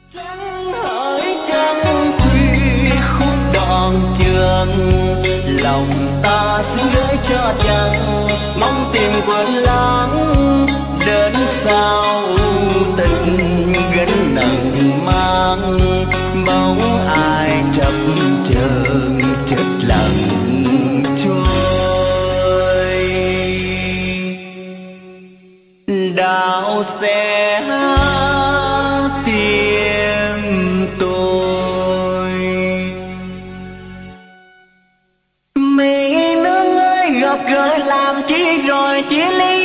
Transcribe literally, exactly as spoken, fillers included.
Trăng hỡi trăng khuya khúc đòn trường, lòng ta xin gửi cho trăng, mong tìm quên lãng đến sao tình gánh nặng mang, bóng ai chập chờn chết lặng trôi. Đạo sẽ tìm tôi, mỹ nương ơi gặp gỡ làm chi rồi chia ly.